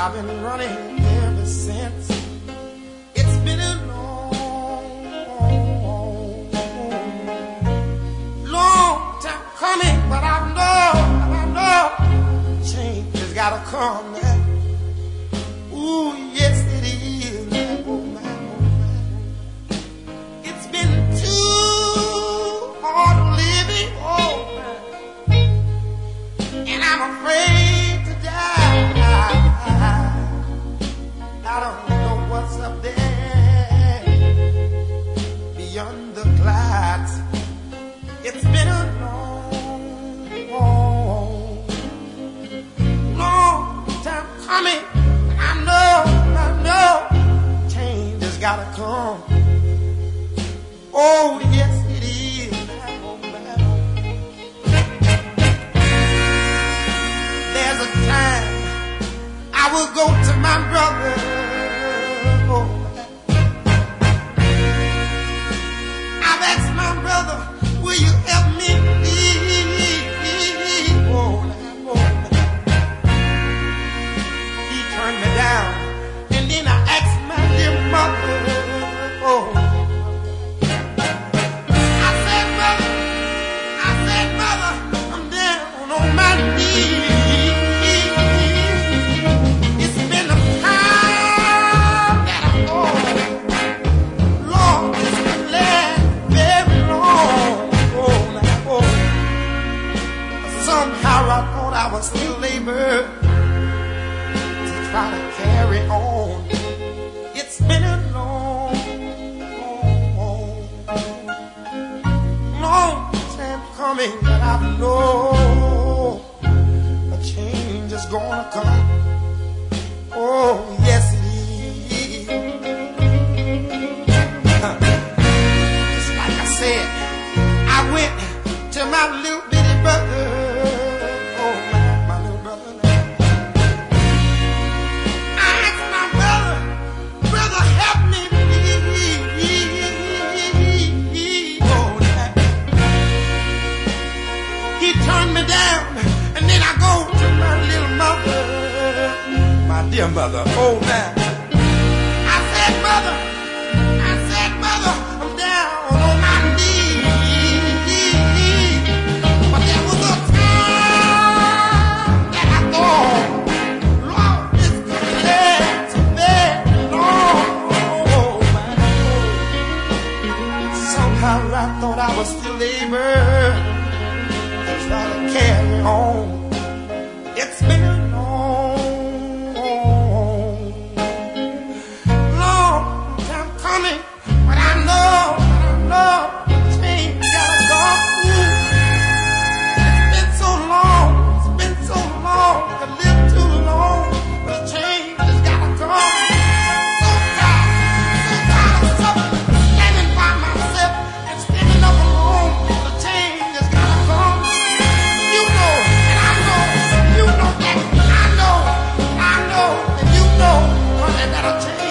I've been running ever since. It's been a long time coming, but I know change has gotta come now. Ooh, yes it is. Oh man, oh man. It's been too hard living, oh man, and I'm afraid to die. I don't know what's up there beyond the clouds. It's been a long time coming. I know, change has gotta come. Oh, yes, it is. There's a time I will go to my brother. Oh, I've asked my brother, will you help me? He turned me down, and then I asked my dear mother. Oh, I said, mother, I'm down on my knees. It's been a time that I Lord, it's been very long. Somehow I thought I was still able to try to carry on. It's been a long time coming, but I know a change is gonna come. Oh, yes it is. Just like I said, I went to my little bitty brother. Dear mother, oh man. I said, mother, I'm down on my knees. But there was a time that I thought, Lord, this could last very long. Oh, man. Somehow I thought I was still able to try to carry on. It's been a change.